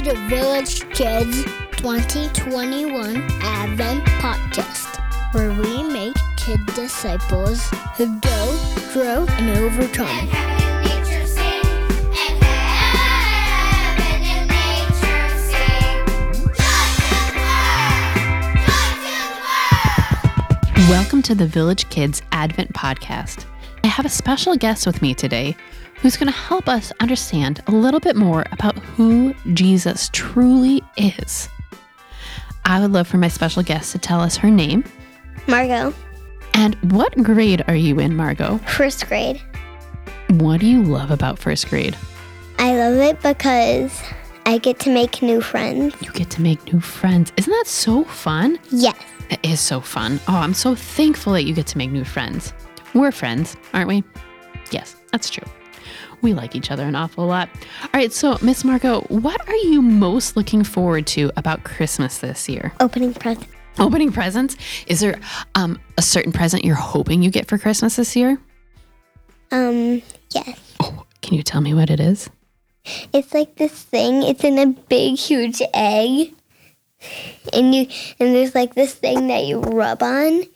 the Village Kids 2021 Advent Podcast, where we make kid disciples who go, grow, and overcome. Welcome to the Village Kids Advent Podcast. I have a special guest with me today who's going to help us understand a little bit more about who Jesus truly is. I would love for my special guest to tell us her name. Margot. And what grade are you in, Margot? First grade. What do you love about first grade? I love it because I get to make new friends. You get to make new friends. Isn't that so fun? Yes. It is so fun. Oh, I'm so thankful that you get to make new friends. We're friends, aren't we? Yes, that's true. We like each other an awful lot. All right, so Miss Margot, what are you most looking forward to about Christmas this year? Opening presents. Opening presents? Is there a certain present you're hoping you get for Christmas this year? Yes. Oh, can you tell me what it is? It's like this thing. It's in a big, huge egg. And there's like this thing that you rub on.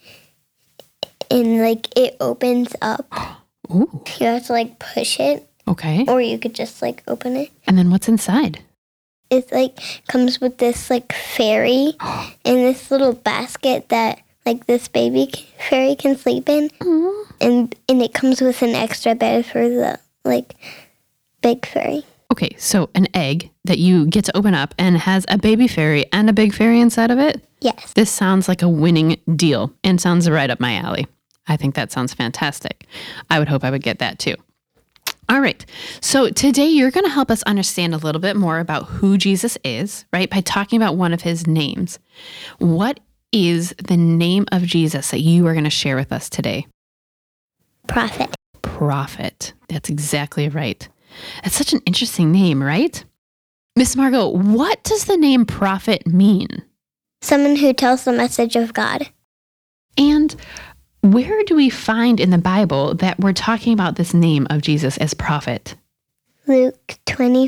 And like it opens up. Ooh. You have to like push it. Okay. Or you could just like open it. And then what's inside? It's like comes with this like fairy and this little basket that like this baby fairy can sleep in. And it comes with an extra bed for the like big fairy. Okay, so an egg that you get to open up and has a baby fairy and a big fairy inside of it? Yes. This sounds like a winning deal and sounds right up my alley. I think that sounds fantastic. I would hope I would get that too. All right. So today you're going to help us understand a little bit more about who Jesus is, right? By talking about one of his names. What is the name of Jesus that you are going to share with us today? Prophet. Prophet. That's exactly right. That's such an interesting name, right? Miss Margot, what does the name prophet mean? Someone who tells the message of God. And where do we find in the Bible that we're talking about this name of Jesus as prophet? Luke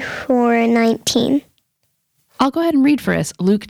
24:19. I'll go ahead and read for us Luke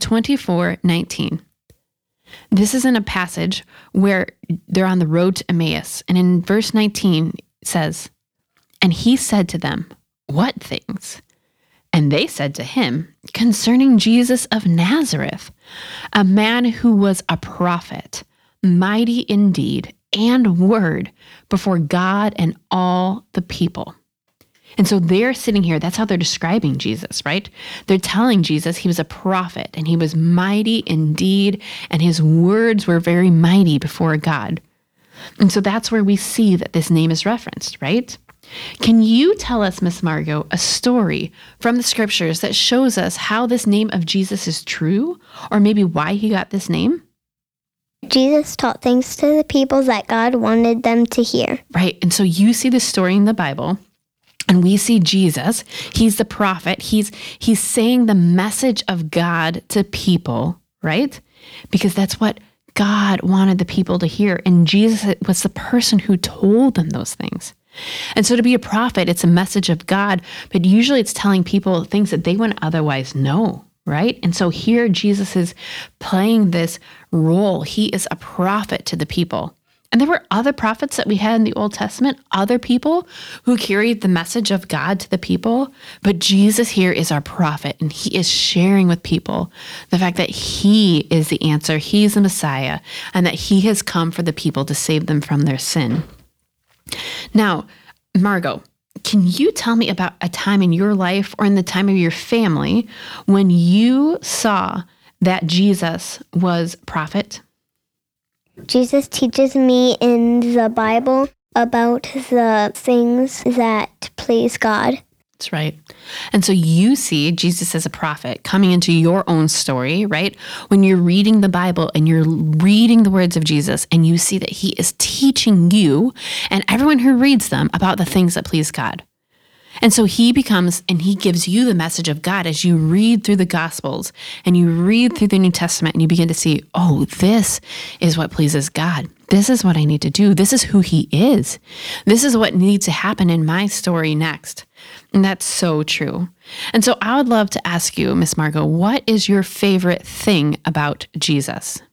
24:19. This is in a passage where they're on the road to Emmaus. And in verse 19 it says, "And he said to them, 'What things?' And they said to him, 'Concerning Jesus of Nazareth, a man who was a prophet, mighty in deed and word before God and all the people.'" And so they're sitting here. That's how they're describing Jesus, right? They're telling Jesus he was a prophet and he was mighty in deed and his words were very mighty before God. And so that's where we see that this name is referenced, right? Can you tell us, Miss Margot, a story from the scriptures that shows us how this name of Jesus is true or maybe why he got this name? Jesus taught things to the people that God wanted them to hear. Right. And so you see this story in the Bible and we see Jesus. He's the prophet. He's saying the message of God to people, right? Because that's what God wanted the people to hear. And Jesus was the person who told them those things. And so to be a prophet, it's a message of God, but usually it's telling people things that they wouldn't otherwise know, right? And so here Jesus is playing this role. He is a prophet to the people. And there were other prophets that we had in the Old Testament, other people who carried the message of God to the people. But Jesus here is our prophet, and he is sharing with people the fact that he is the answer, he's the Messiah, and that he has come for the people to save them from their sin. Now, Margot, can you tell me about a time in your life or in the time of your family when you saw that Jesus was prophet? Jesus teaches me in the Bible about the things that please God. That's right. And so you see Jesus as a prophet coming into your own story, right? When you're reading the Bible and you're reading the words of Jesus and you see that he is teaching you and everyone who reads them about the things that please God. And so he becomes, and he gives you the message of God as you read through the Gospels and you read through the New Testament and you begin to see, oh, this is what pleases God. This is what I need to do. This is who he is. This is what needs to happen in my story next. And that's so true. And so I would love to ask you, Miss Margot, what is your favorite thing about Jesus?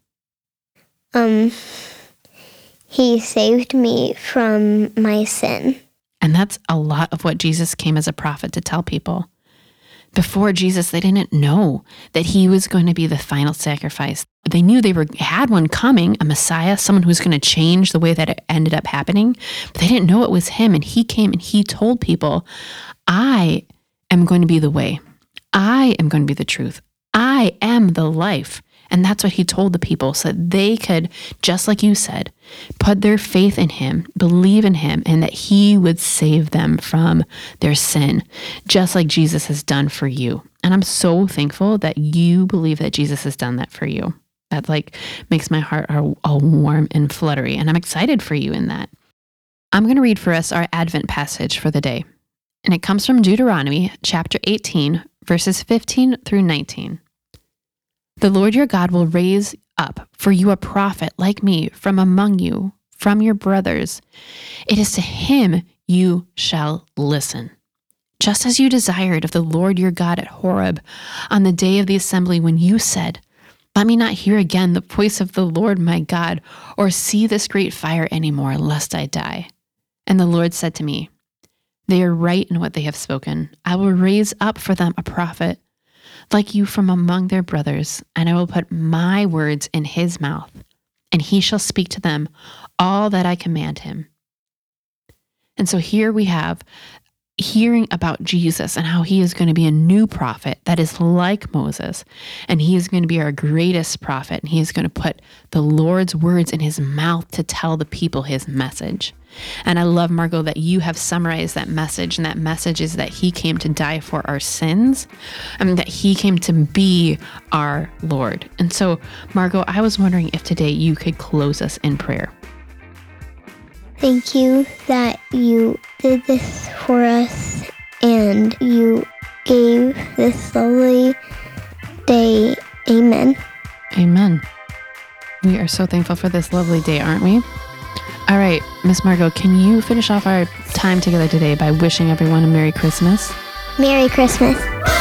He saved me from my sin. And that's a lot of what Jesus came as a prophet to tell people. Before Jesus, they didn't know that he was going to be the final sacrifice. They knew they had one coming, a Messiah, someone who was going to change the way that it ended up happening. But they didn't know it was him. And he came and he told people, I am going to be the way. I am going to be the truth. I am the life. And that's what he told the people so that they could, just like you said, put their faith in him, believe in him, and that he would save them from their sin, just like Jesus has done for you. And I'm so thankful that you believe that Jesus has done that for you. That makes my heart all warm and fluttery. And I'm excited for you in that. I'm going to read for us our Advent passage for the day. And it comes from Deuteronomy chapter 18, verses 15 through 19. The Lord your God will raise up for you a prophet like me from among you, from your brothers. It is to him you shall listen. Just as you desired of the Lord your God at Horeb on the day of the assembly when you said, let me not hear again the voice of the Lord my God or see this great fire anymore, lest I die. And the Lord said to me, they are right in what they have spoken. I will raise up for them a prophet like you from among their brothers, and I will put my words in his mouth, and he shall speak to them all that I command him. And so here we have hearing about Jesus and how he is going to be a new prophet that is like Moses, and he is going to be our greatest prophet, and he is going to put the Lord's words in his mouth to tell the people his message. And I love, Margot, that you have summarized that message, and that message is that he came to die for our sins, and that he came to be our Lord. And so, Margot, I was wondering if today you could close us in prayer. Thank you that you did this for us and you gave this lovely day. Amen. Amen. We are so thankful for this lovely day, aren't we? All right, Miss Margot, can you finish off our time together today by wishing everyone a Merry Christmas? Merry Christmas.